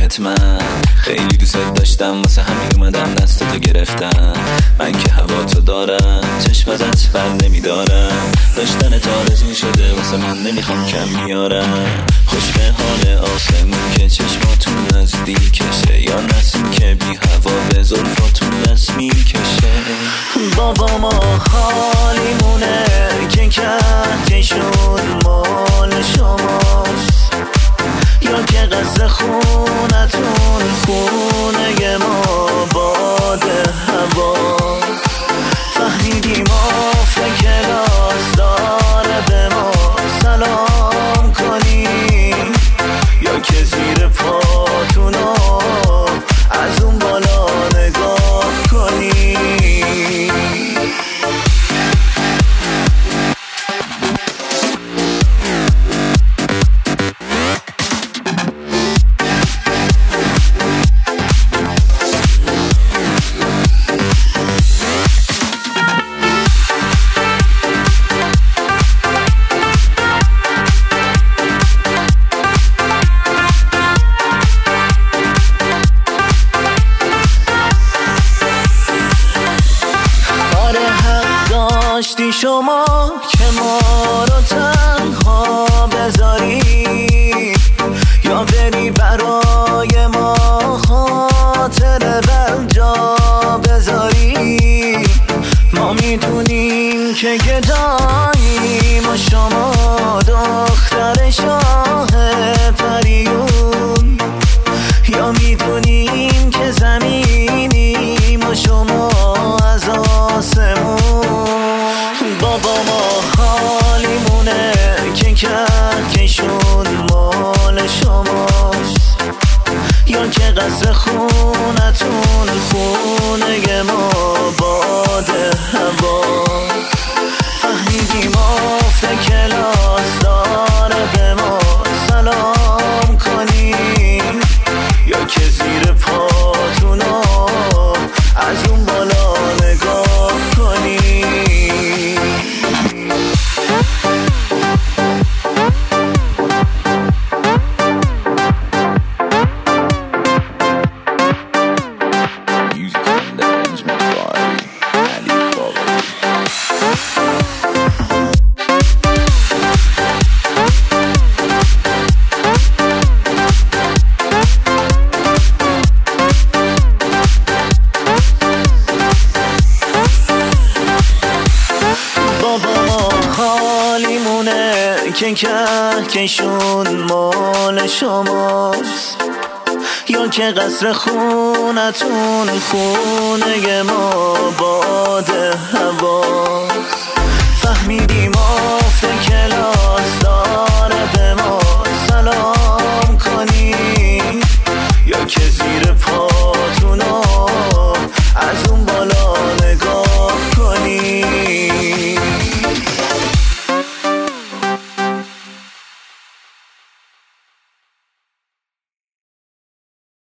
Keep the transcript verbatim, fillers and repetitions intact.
دلت من خیلی دوست داشتم، واسه همین اومدم دستتو گرفتم. من که هوا تو دارم، چشم ازت بر نمیدارم. داشتن آرزو شده واسه من، نمیخوام کم میارم. خوش به حال آسمون که چشماتون نزدیکشه، یا نسیم که بی هوا به زلفاتون دست میکشه. بابا ما حالیمونه که کهکشون مال شماست، یا که قصد خونتون خونه ما باد هوا. فهمیدیم آفت کلاس داره به ما سلام کنی، یا که زیر پاتونو از اون بالا نگاه کنی. داشتی شما که ما رو تنها بذاری، یا بری برای ما خاطر بر جا بذاری. ما میدونیم که گداییم و شما دختر شاه پریون، یا میدونیم که زمینیم و شما از آسمون. بابا ما حالیمونه که کهکشون مال شماست، یا که قصد خونتون خونه ما باد هوا. فهمیدیم آفت کلاس داره به ما سلام کنی، یا که زیر پاتونو از اون بالا نگاه کنی. که کهکشون مال شماست، یا که قصر خونتون خونه ما باد هوا. فهمیدیم آفت کلاس داره به ما سلام کنی، یا که